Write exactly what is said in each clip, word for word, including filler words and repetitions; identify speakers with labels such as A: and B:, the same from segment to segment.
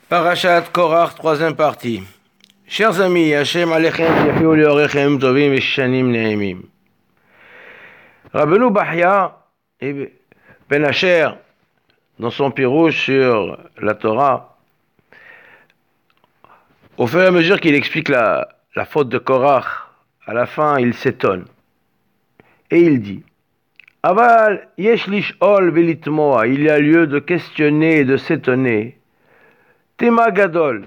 A: Parashat Korach, troisième partie. Chers amis, Hashem Alechem, Yafiou Leorechem, Tovim et Shanim Neemim. Rabbeinu Bahya et Ben Asher, dans son pirouche sur la Torah, au fur et à mesure qu'il explique la, la faute de Korach, à la fin, il s'étonne. Et il dit, Aval yesh lish'ol velitmoa, il y a lieu de questionner et de s'étonner. Tema gadol,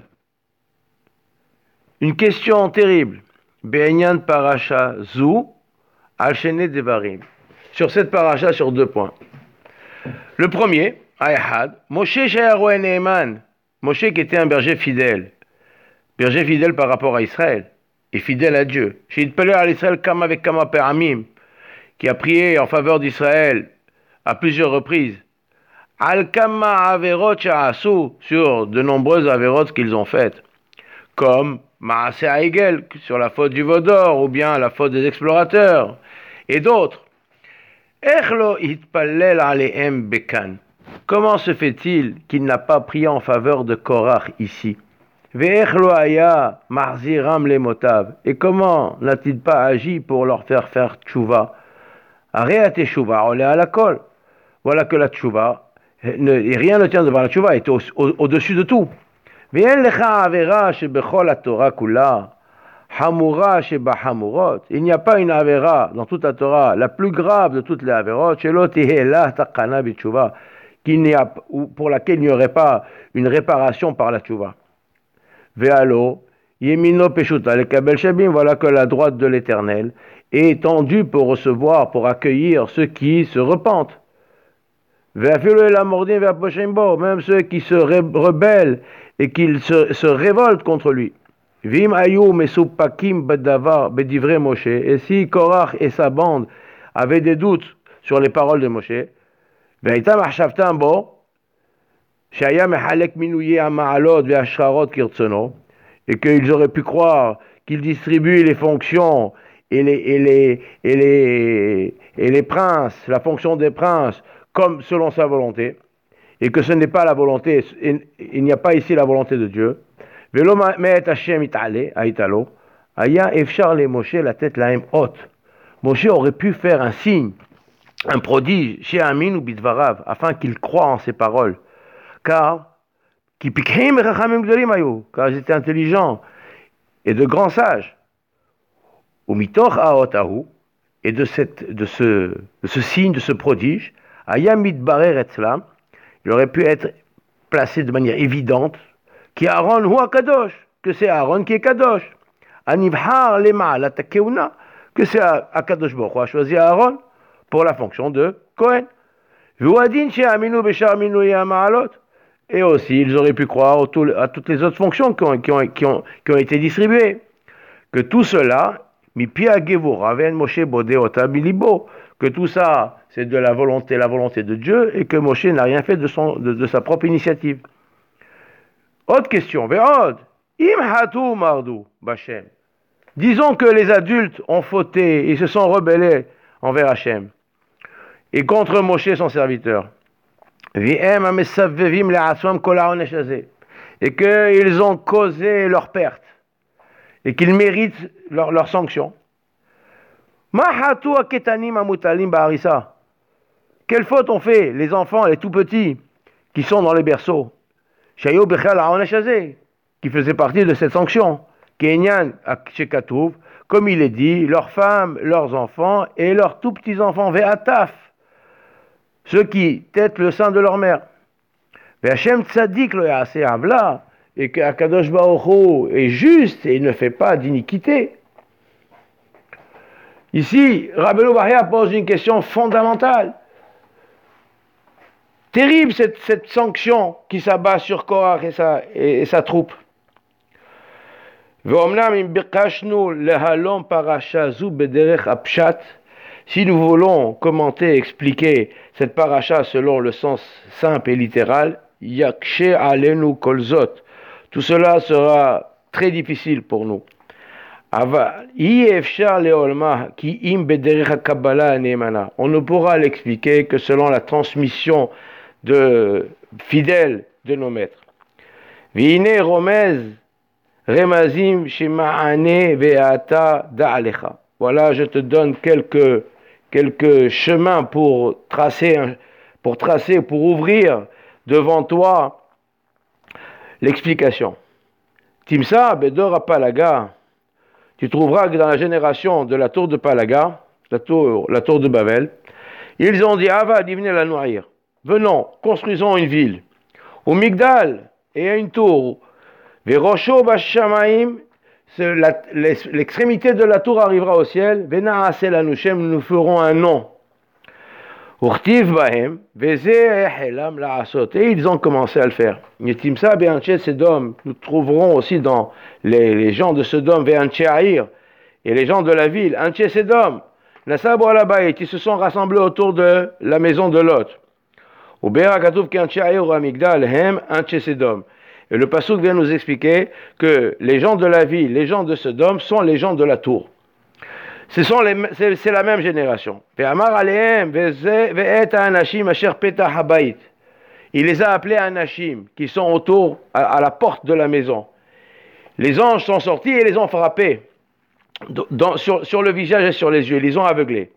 A: une question terrible. Be'enyan parasha zu al shene devarim. Sur cette parasha, sur deux points. Le premier, Ayhad, Moshe Shayaro Neeman, Moshe qui était un berger fidèle, berger fidèle par rapport à Israël, et fidèle à Dieu. Sheyitpalel al Israël kama avec kama pe'amim, qui a prié en faveur d'Israël à plusieurs reprises. Al-Kama Averot Sha'asu, sur de nombreuses Averot qu'ils ont faites, comme Maaseh Haigel, sur la faute du Vaudor, ou bien la faute des explorateurs, et d'autres. Echlo Itpallel Alehem Bekan. Comment se fait-il qu'il n'a pas prié en faveur de Korach ici? Ve'echlo Aya Marziram Lemotav. Et comment n'a-t-il pas agi pour leur faire faire tchouva? Areat Teshuva, olé à la kol. Voilà que la tchouva, et rien ne tient devant la tchouva, est au, au, au-dessus de tout. Il n'y a pas une avera dans toute la Torah, la plus grave de toutes les averot, qui n'y a, pour laquelle il n'y aurait pas une réparation par la tchouva. Vealo, yemino peshuta le kabel shabim, voilà que la droite de l'Éternel est tendue pour recevoir, pour accueillir ceux qui se repentent. Même ceux qui se rebellent et qui se, se révoltent contre lui. Et si Korach et sa bande avaient des doutes sur les paroles de Moshe, et qu'ils auraient pu croire qu'il distribue les fonctions et les, et les, et les, et les princes, la fonction des princes, comme selon sa volonté, et que ce n'est pas la volonté, il n'y a pas ici la volonté de Dieu. Moshe aurait pu faire un signe, un prodige, chez Amin ou Bidvarav, afin qu'il croie en ses paroles, car car ils étaient intelligents et de grands sages. Et de, cette, de, ce, de ce signe, de ce prodige, Ayamid Barer Etzlam, il aurait pu être placé de manière évidente, qui Aaron ou Kadosh, que c'est Aaron qui est Kadosh. Anivhar Lema la Takeuna, que c'est Akadosh Baruch Hu a choisi Aaron pour la fonction de Kohen. Vuadin chez Aminu Beshar Minu Yamaalot. Et aussi, ils auraient pu croire à toutes les autres fonctions qui ont, qui ont, qui ont, qui ont été distribuées. Que tout cela, que tout ça, c'est de la volonté, la volonté de Dieu, et que Moshe n'a rien fait de, son, de, de sa propre initiative. Autre question. Disons que les adultes ont fauté et se sont rebellés envers Hachem et contre Moshe, son serviteur. Et qu'ils ont causé leur perte et qu'ils méritent leur, leur sanction. Quelle faute ont fait les enfants, les tout petits, qui sont dans les berceaux, qui faisaient partie de cette sanction, comme il est dit, leurs femmes, leurs enfants et leurs tout petits enfants, ve'ataf, ceux qui têtent le sein de leur mère. Ve'Hashem tzadik lo ya'aseh avla, et que Akadosh Baruch Hu est juste et il ne fait pas d'iniquité. Ici, Rabbeinu Bahya pose une question fondamentale. Terrible cette, cette sanction qui s'abat sur Korach et sa, et, et sa troupe. Si nous voulons commenter, expliquer cette paracha selon le sens simple et littéral, yakshe alenu kolzot. Tout cela sera très difficile pour nous. On ne pourra l'expliquer que selon la transmission de fidèles de nos maîtres. V'ine romez remazim shema'ane ve'ata da'alecha. Voilà, je te donne quelques, quelques chemins pour tracer, pour tracer, pour ouvrir devant toi l'explication. Timsa, Bedor à Palaga, tu trouveras que dans la génération de la tour de Palaga, la tour, la tour de Babel, ils ont dit, Ava, venez la nourrir. Venons, construisons une ville. Au Migdal, et à une tour. Verosho Bashamaim, l'extrémité de la tour arrivera au ciel. Vena Asel Anushem, nous ferons un nom. Urtiv Bahem, Veze Ehelam la Asot. Et ils ont commencé à le faire. Yetimsa Be'anche Sedom, nous trouverons aussi dans les, les gens de Sodome, Ve'anche Aïr, et les gens de la ville, Anche Sedom, Nasabu Alabayit, ils se sont rassemblés autour de la maison de Lot. Ubera Katouf Kanche Aïr ou Amigdal, Hem, Anche Sedom. Et le Passouk vient nous expliquer que les gens de la ville, les gens de Sodome, sont les gens de la tour. Ce sont les, c'est, c'est la même génération. Il les a appelés Anashim, qui sont autour, à, à la porte de la maison. Les anges sont sortis et les ont frappés dans, sur, sur le visage et sur les yeux. Ils les ont aveuglés.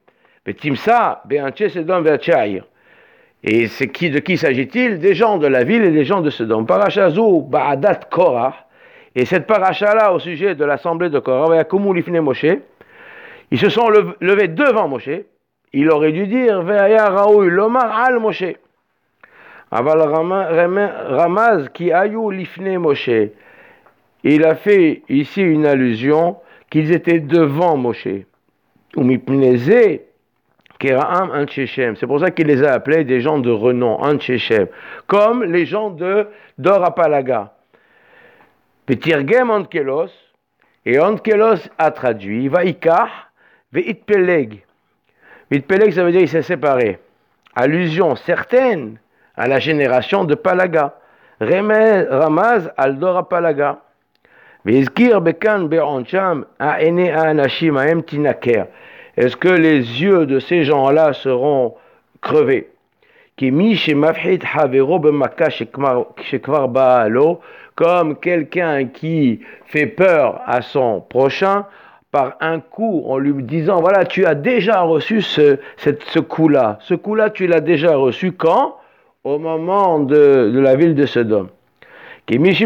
A: Et c'est qui, de qui s'agit-il? Des gens de la ville et des gens de Sodome. Parashazou ba'adat Korah. Et cette paracha-là, au sujet de l'assemblée de Korah, Moshe, ils se sont levés devant Moshe. Il aurait dû dire Ve'aya Raoui Lomar al Moshe. Aval Ramaz qui ayou lifne Moshe. Il a fait ici une allusion qu'ils étaient devant Moshe. Umipneze Keraam Anchechem. C'est pour ça qu'il les a appelés des gens de renom, Anchechem. Comme les gens de Dor Apalaga. Petirgem Onkelos. Et Onkelos a traduit Vaikah. Ve'itpeleg. Ve'itpeleg, ça veut dire qu'il s'est séparé. Allusion certaine à la génération de Palaga. Ramaz al Dora Palaga. Ve'izkir bekan be'oncham a'ene a'anashim a'em tinaker. Est-ce que les yeux de ces gens-là seront crevés? Kimi shemafhit havero b'maka shekvar ba'alo, comme quelqu'un qui fait peur à son prochain par un coup, en lui disant, voilà, tu as déjà reçu ce, cette, ce coup-là. Ce coup-là, tu l'as déjà reçu quand? Au moment de, de la ville de Sodome. Et le,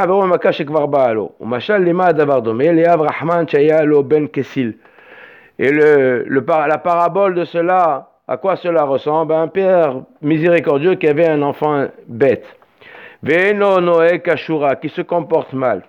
A: le, la parabole de cela, à quoi cela ressemble? Un père miséricordieux qui avait un enfant bête. Veno Noé Kashura, qui se comporte mal.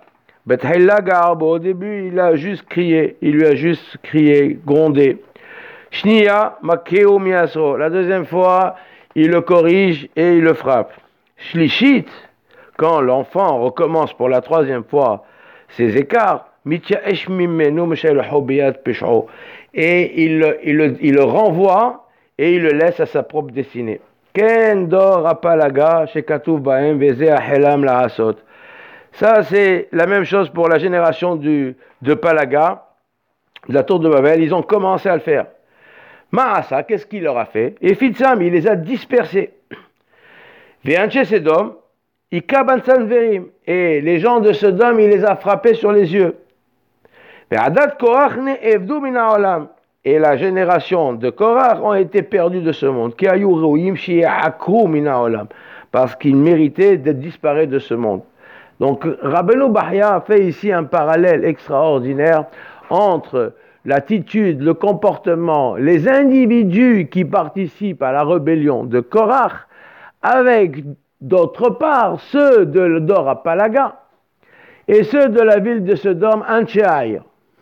A: Au début, il a juste crié, il lui a juste crié, grondé. Shniya Makeo Miaso, la deuxième fois, il le corrige et il le frappe. Shlishit, quand l'enfant recommence pour la troisième fois ses écarts, Mitya Eshmimenu Meshel Hobiyat Pesho, et il, il, il le renvoie et il le laisse à sa propre destinée. Ken Dor Apalaga Shekatuv Baem Veze Ahelam La Asot. Ça, c'est la même chose pour la génération du, de Palaga, de la tour de Babel. Ils ont commencé à le faire. Maasa, qu'est-ce qu'il leur a fait? Et Fitzam, il les a dispersés. Ve'anche Sedom, Ikabansan Verim. Et les gens de Sodome, il les a frappés sur les yeux. Ve'adat Korach ne evdu mina olam. Et la génération de Korach ont été perdus de ce monde. Ki ayu rouim shi'akru mina olam. Parce qu'ils méritaient d'être disparus de ce monde. Donc, Rabbeinu Bahya a fait ici un parallèle extraordinaire entre l'attitude, le comportement, les individus qui participent à la rébellion de Korach, avec d'autre part ceux de Dor Apalaga et ceux de la ville de Sodome, Ancheaïr.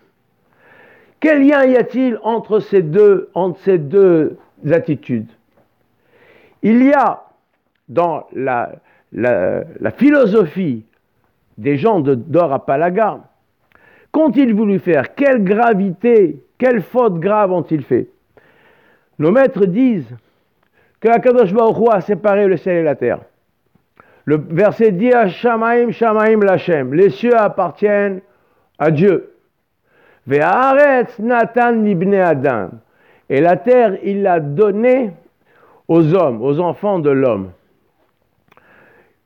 A: Quel lien y a-t-il entre ces deux, entre ces deux attitudes? Il y a dans la, la, la philosophie des gens de Dor Apalaga, qu'ont-ils voulu faire? Quelle gravité, quelle faute grave ont-ils fait? Nos maîtres disent que Akadosh Baruch Hu a séparé le ciel et la terre. Le verset dit à Shamaim, Shamaim Lachem, les cieux appartiennent à Dieu. Ve'aretz Natan libne Adam, et la terre il l'a donnée aux hommes, aux enfants de l'homme.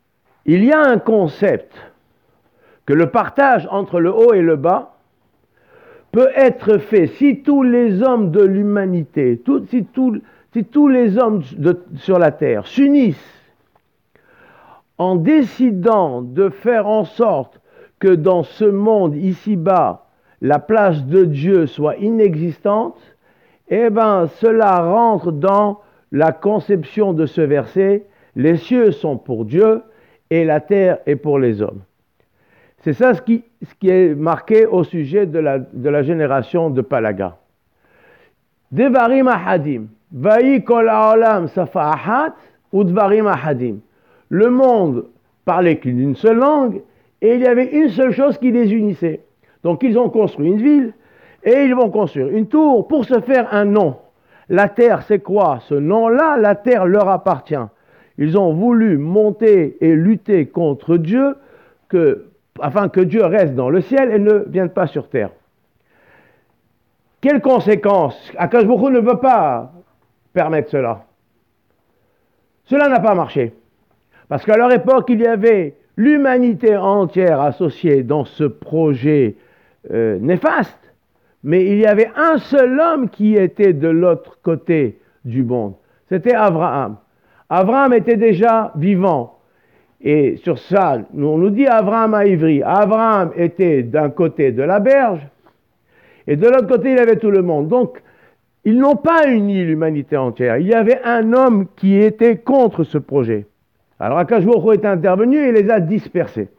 A: il y a un concept que le partage entre le haut et le bas peut être fait si tous les hommes de l'humanité, tout, si, tout, si tous les hommes de, sur la terre s'unissent en décidant de faire en sorte que dans ce monde ici-bas, la place de Dieu soit inexistante, eh bien, cela rentre dans la conception de ce verset. Les cieux sont pour Dieu et la terre est pour les hommes. C'est ça ce qui, ce qui est marqué au sujet de la, de la génération de Palaga. Devarim ahadim. Vayi kol haolam safa ahat ou dvarim ahadim. Le monde parlait qu'une seule langue et il y avait une seule chose qui les unissait. Donc ils ont construit une ville et ils vont construire une tour pour se faire un nom. La terre, c'est quoi? Ce nom-là, la terre leur appartient. Ils ont voulu monter et lutter contre Dieu que, afin que Dieu reste dans le ciel et ne vienne pas sur terre. Quelles conséquences? Akash Baruch Hu ne veut pas permettre cela. Cela n'a pas marché. Parce qu'à leur époque, il y avait l'humanité entière associée dans ce projet euh, néfaste, mais il y avait un seul homme qui était de l'autre côté du monde. C'était Abraham. Abraham était déjà vivant. Et sur ça, on nous dit Abraham à Ivry. Abraham était d'un côté de la berge, et de l'autre côté, il y avait tout le monde. Donc, ils n'ont pas uni l'humanité entière. Il y avait un homme qui était contre ce projet. Alors Akash Baruch Hu est intervenu et les a dispersés.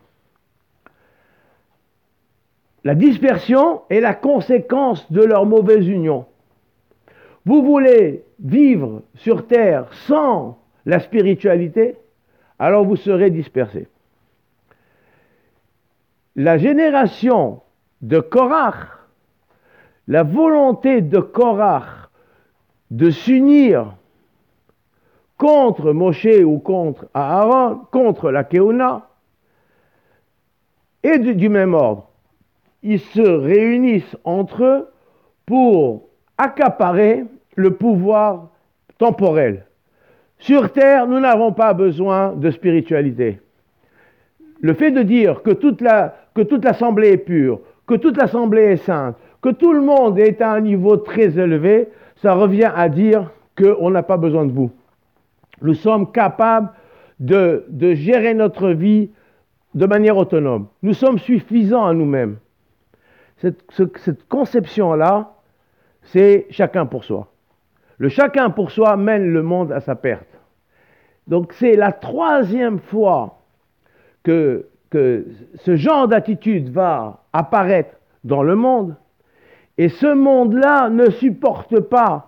A: La dispersion est la conséquence de leur mauvaise union. Vous voulez vivre sur terre sans la spiritualité, alors vous serez dispersés. La génération de Korach, la volonté de Korach de s'unir contre Moshe ou contre Aaron, contre la Keuna, est du même ordre. Ils se réunissent entre eux pour accaparer le pouvoir temporel. Sur terre, nous n'avons pas besoin de spiritualité. Le fait de dire que toute la, que toute l'assemblée est pure, que toute l'assemblée est sainte, que tout le monde est à un niveau très élevé, ça revient à dire qu'on n'a pas besoin de vous. Nous sommes capables de, de gérer notre vie de manière autonome. Nous sommes suffisants à nous-mêmes. Cette, ce, cette conception-là, c'est chacun pour soi. Le chacun pour soi mène le monde à sa perte. Donc c'est la troisième fois que, que ce genre d'attitude va apparaître dans le monde. Et ce monde-là ne supporte pas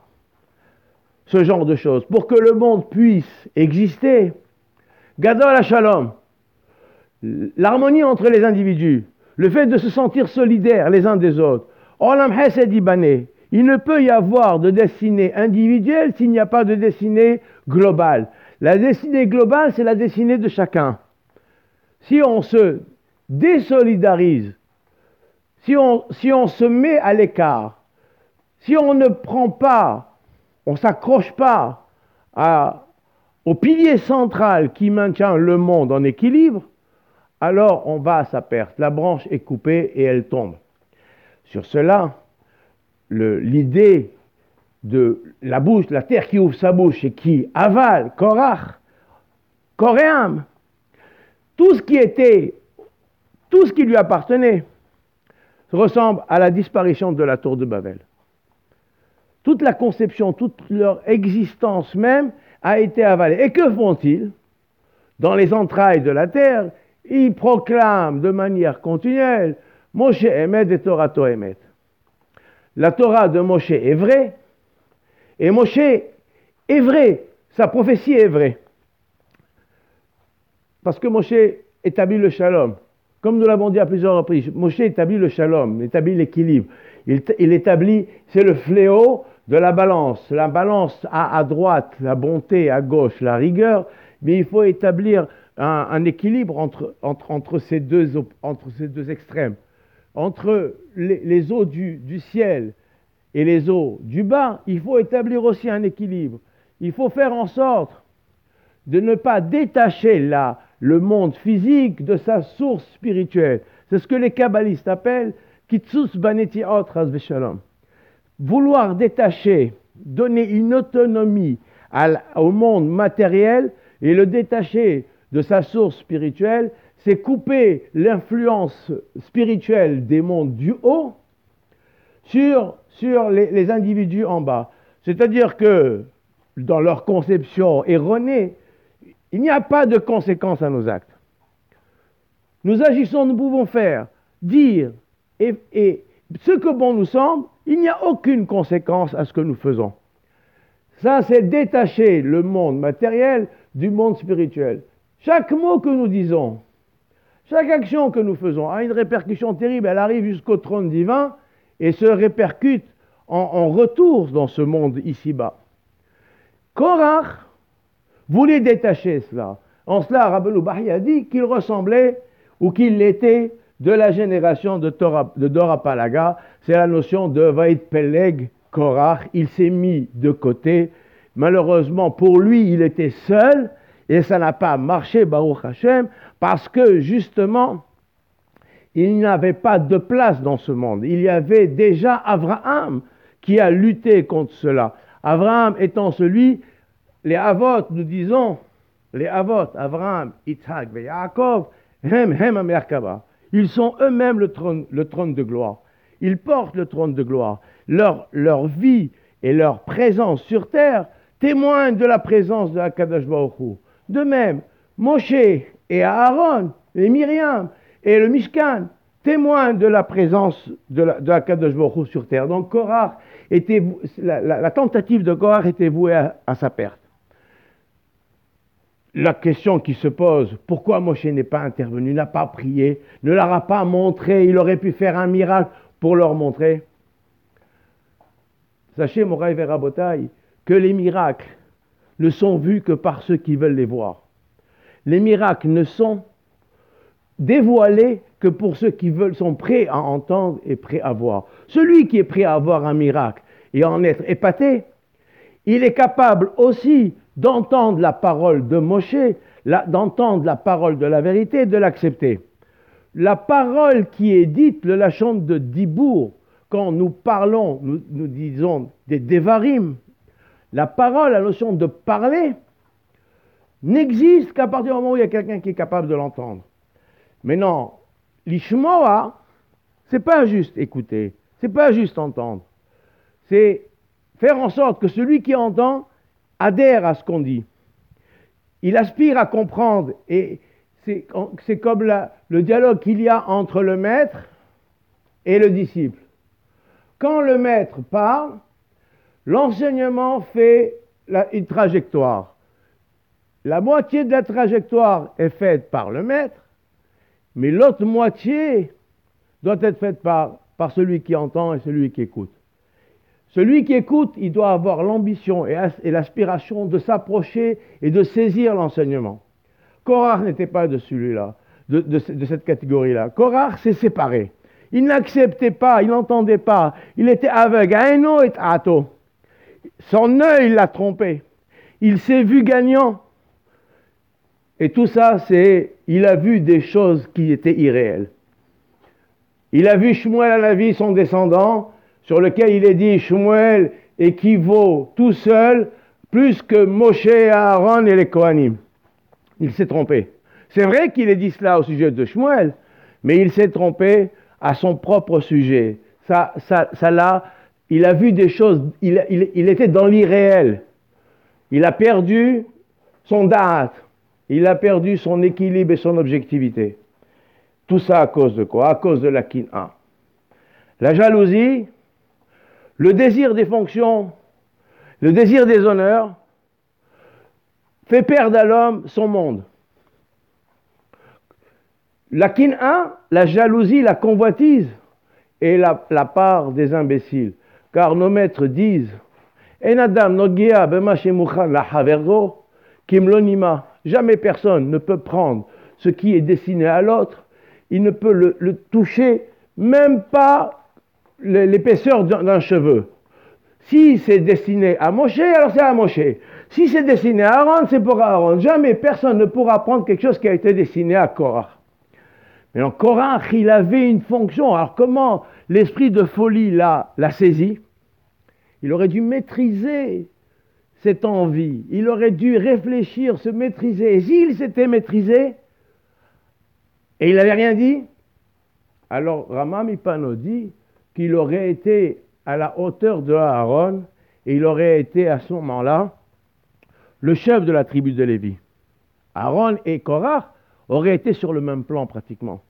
A: ce genre de choses. Pour que le monde puisse exister, Gadol HaShalom, l'harmonie entre les individus, le fait de se sentir solidaires les uns des autres, Olam Hesed Ibané, il ne peut y avoir de destinée individuelle s'il n'y a pas de destinée globale. La destinée globale, c'est la destinée de chacun. Si on se désolidarise, si on, si on se met à l'écart, si on ne prend pas, on ne s'accroche pas à, au pilier central qui maintient le monde en équilibre, alors on va à sa perte. La branche est coupée et elle tombe. Sur cela, le, l'idée de la bouche, la terre qui ouvre sa bouche et qui avale, Korach, Koréam, tout ce qui était, tout ce qui lui appartenait, ressemble à la disparition de la tour de Babel. Toute la conception, toute leur existence même a été avalée. Et que font-ils? Dans les entrailles de la terre, ils proclament de manière continuelle Moshe Emet et Torato Emet. La Torah de Moshe est vraie, et Moshe est vrai, sa prophétie est vraie. Parce que Moshe établit le shalom. Comme nous l'avons dit à plusieurs reprises, Moshe établit le shalom, établit l'équilibre. Il, il établit, c'est le fléau de la balance. La balance à, à droite, la bonté à gauche, la rigueur, mais il faut établir un, un équilibre entre, entre, entre, ces deux, entre ces deux extrêmes. Entre les, les eaux du, du ciel et les eaux du bas, il faut établir aussi un équilibre. Il faut faire en sorte de ne pas détacher la,
B: le monde physique de sa source spirituelle. C'est ce que les kabbalistes appellent Kitsus Banetiot Chas v'Shalom. Vouloir détacher, donner une autonomie à, au monde matériel et le détacher de sa source spirituelle, c'est couper l'influence spirituelle des mondes du haut sur, sur les, les individus en bas. C'est-à-dire que dans leur conception erronée, il n'y a pas de conséquences à nos actes. Nous agissons, nous pouvons faire, dire, et, et ce que bon nous semble, il n'y a aucune conséquence à ce que nous faisons. Ça, c'est détacher le monde matériel du monde spirituel. Chaque mot que nous disons, chaque action que nous faisons a une répercussion terrible. Elle arrive jusqu'au trône divin et se répercute en, en retour dans ce monde ici-bas. Korach voulait détacher cela. En cela, Rabbeinu Bahi a dit qu'il ressemblait ou qu'il était de la génération de, Torah, de Dora Palaga. C'est la notion de Vaïd Peleg Korach. Il s'est mis de côté. Malheureusement, pour lui, il était seul et ça n'a pas marché, Baruch Hashem, parce que justement, il n'y avait pas de place dans ce monde. Il y avait déjà Abraham qui a lutté contre cela. Abraham étant celui, les Avot, nous disons, les Avot, Abraham, Yitzhak et Yaakov, Hem, Hem, Merkava. Ils sont eux-mêmes le trône, le trône de gloire. Ils portent le trône de gloire. Leur, leur vie et leur présence sur terre témoignent de la présence de Akadosh Baruch Hu. De même, Moshe et Aaron, et Myriam et le Mishkan témoignent de la présence de, la, de Akadosh Baruch Hu sur terre. Donc Korach était, la, la, la tentative de Korach était vouée à, à sa perte. La question qui se pose, pourquoi Moshe n'est pas intervenu, n'a pas prié, ne leur a pas montré, il aurait pu faire un miracle pour leur montrer. Sachez, Moraï Verabotaï, que les miracles ne sont vus que par ceux qui veulent les voir. Les miracles ne sont dévoilés que pour ceux qui veulent, sont prêts à entendre et prêts à voir. Celui qui est prêt à voir un miracle et à en être épaté, il est capable aussi d'entendre la parole de Moshe, la, d'entendre la parole de la vérité, de l'accepter. La parole qui est dite, le lachon de Dibour, quand nous parlons, nous, nous disons des Devarim, la parole, la notion de parler, n'existe qu'à partir du moment où il y a quelqu'un qui est capable de l'entendre. Mais non, l'ishmoa, c'est pas juste écouter, c'est pas juste entendre, c'est faire en sorte que celui qui entend adhère à ce qu'on dit. Il aspire à comprendre, et c'est, c'est comme la, le dialogue qu'il y a entre le maître et le disciple. Quand le maître parle, l'enseignement fait la, une trajectoire. La moitié de la trajectoire est faite par le maître, mais l'autre moitié doit être faite par, par celui qui entend et celui qui écoute. Celui qui écoute, il doit avoir l'ambition et, et l'aspiration de s'approcher et de saisir l'enseignement. Korach n'était pas de celui-là, de, de, de cette catégorie-là. Korach s'est séparé. Il n'acceptait pas, il n'entendait pas. Il était aveugle. Aeno et ato. Son œil l'a trompé. Il s'est vu gagnant. Et tout ça, c'est, il a vu des choses qui étaient irréelles. Il a vu Shmuel Hanavi, son descendant, sur lequel il est dit Shmuel équivaut tout seul plus que Moshe, Aaron et les Kohanim. Il s'est trompé. C'est vrai qu'il ait dit cela au sujet de Shmuel, mais il s'est trompé à son propre sujet. Ça, ça, ça là, il a vu des choses, il, il, il était dans l'irréel. Il a perdu son da'at, il a perdu son équilibre et son objectivité. Tout ça à cause de quoi? À cause de la kin'a. La jalousie, le désir des fonctions, le désir des honneurs, fait perdre à l'homme son monde. La kin'a, la jalousie, la convoitise, est la, la part des imbéciles. Car nos maîtres disent En adam nogia bema shemuchan la havergo kim lonima. Jamais personne ne peut prendre ce qui est destiné à l'autre. Il ne peut le, le toucher, même pas l'épaisseur d'un, d'un cheveu. Si c'est destiné à Moshe, alors c'est à Moshe. Si c'est destiné à Aaron, c'est pour Aaron. Jamais personne ne pourra prendre quelque chose qui a été destiné à Korach. Mais en Korach, il avait une fonction. Alors comment l'esprit de folie l'a, l'a saisi? Il aurait dû maîtriser cette envie. Il aurait dû réfléchir, se maîtriser. Et s'il s'était maîtrisé, et il n'avait rien dit, alors Rama Mipano dit qu'il aurait été à la hauteur de Aaron, et il aurait été à ce moment-là le chef de la tribu de Lévi. Aaron et Korach auraient été sur le même plan pratiquement.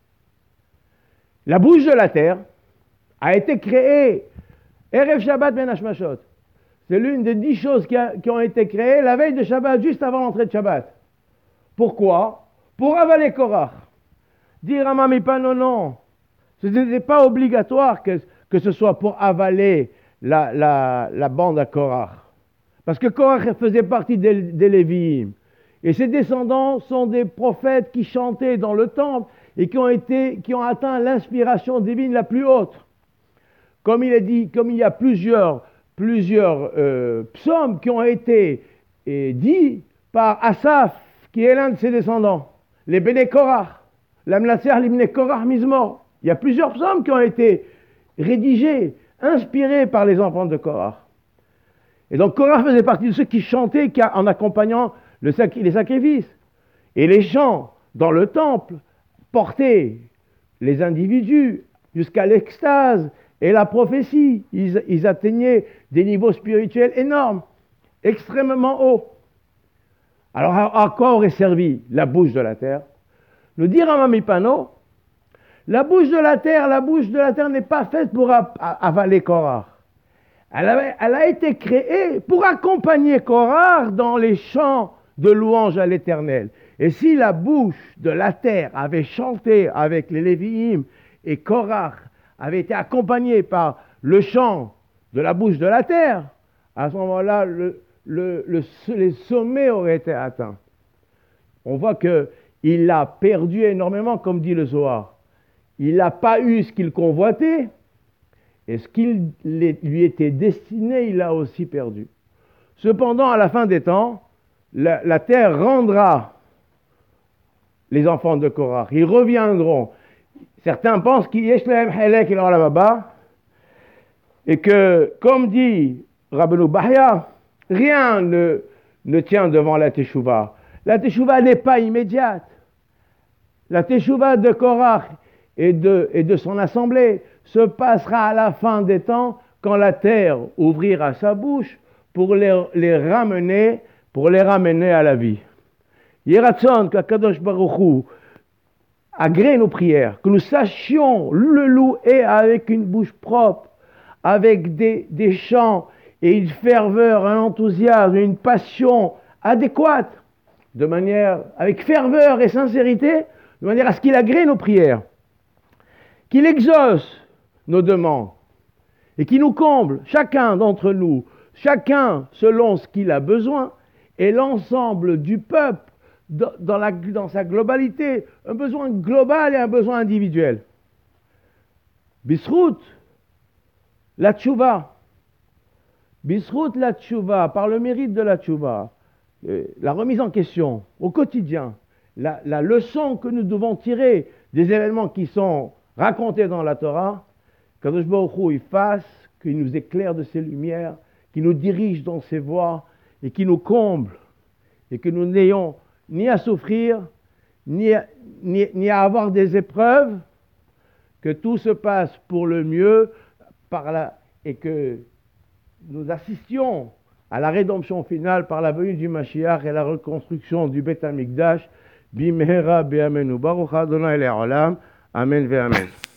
B: La bouche de la terre a été créée Erev Shabbat Ben Hashmashot. C'est l'une des dix choses qui, a, qui ont été créées la veille de Shabbat, juste avant l'entrée de Shabbat. Pourquoi? Pour avaler Korach. Dire à Mamipa, non, non, ce n'était pas obligatoire que, que ce soit pour avaler la, la, la bande à Korach. Parce que Korach faisait partie des, des Lévi'im. Et ses descendants sont des prophètes qui chantaient dans le temple et qui ont, été, qui ont atteint l'inspiration divine la plus haute. Comme il est dit, comme il y a plusieurs, plusieurs euh, psaumes qui ont été et, dits par Asaph, qui est l'un de ses descendants, les Béné Korach, l'Amlatser l'Ibné Korach Mizmor. Il y a plusieurs psaumes qui ont été rédigés, inspirés par les enfants de Korach. Et donc Korach faisait partie de ceux qui chantaient en accompagnant le sac, les sacrifices. Et les chants dans le temple portaient les individus jusqu'à l'extase et la prophétie. Ils, ils atteignaient des niveaux spirituels énormes, extrêmement hauts. Alors à, à quoi aurait servi la bouche de la terre? Nous dire à Mamipano, la bouche de la terre, la bouche de la terre n'est pas faite pour a, a, avaler Korach. Elle a, elle a été créée pour accompagner Korach dans les chants de louange à l'Éternel. Et si la bouche de la terre avait chanté avec les Lévi'im et Korach avait été accompagné par le chant de la bouche de la terre, à ce moment-là, le, le, le, les sommets auraient été atteints. On voit qu'il a perdu énormément, comme dit le Zohar. Il n'a pas eu ce qu'il convoitait, et ce qui lui était destiné, il a aussi perdu. Cependant, à la fin des temps, la, la terre rendra les enfants de Korach. Ils reviendront. Certains pensent qu'il y a Halek et que, comme dit Rabbeinu Bahya, rien ne, ne tient devant la Teshuvah. La Teshuvah n'est pas immédiate. La Teshuvah de Korach et de, et de son assemblée se passera à la fin des temps quand la terre ouvrira sa bouche pour les, les ramener, pour les ramener à la vie. Yeratzon qu'Akadosh Baruch Hu agrée nos prières, que nous sachions le louer avec une bouche propre, avec des, des chants et une ferveur, un enthousiasme, une passion adéquate, de manière, avec ferveur et sincérité, de manière à ce qu'il agrée nos prières, qu'il exauce nos demandes et qu'il nous comble, chacun d'entre nous, chacun selon ce qu'il a besoin, et l'ensemble du peuple dans, la, dans sa globalité, un besoin global et un besoin individuel. Bisrout, la tchouva, Bisrout la tchouva, par le mérite de la tchouva, euh, la remise en question au quotidien, la, la leçon que nous devons tirer des événements qui sont racontés dans la Torah, qu'Akadosh Baruch Hu il fasse, qu'il nous éclaire de ses lumières, qu'il nous dirige dans ses voies et qu'il nous comble, et que nous n'ayons ni à souffrir, ni à, ni, ni à avoir des épreuves, que tout se passe pour le mieux par la, et que nous assistions à la rédemption finale par la venue du Mashiach et la reconstruction du Beth Amikdash. Bimehera be'amenu. Baruch Adonai le'olam. Amen ve'amen.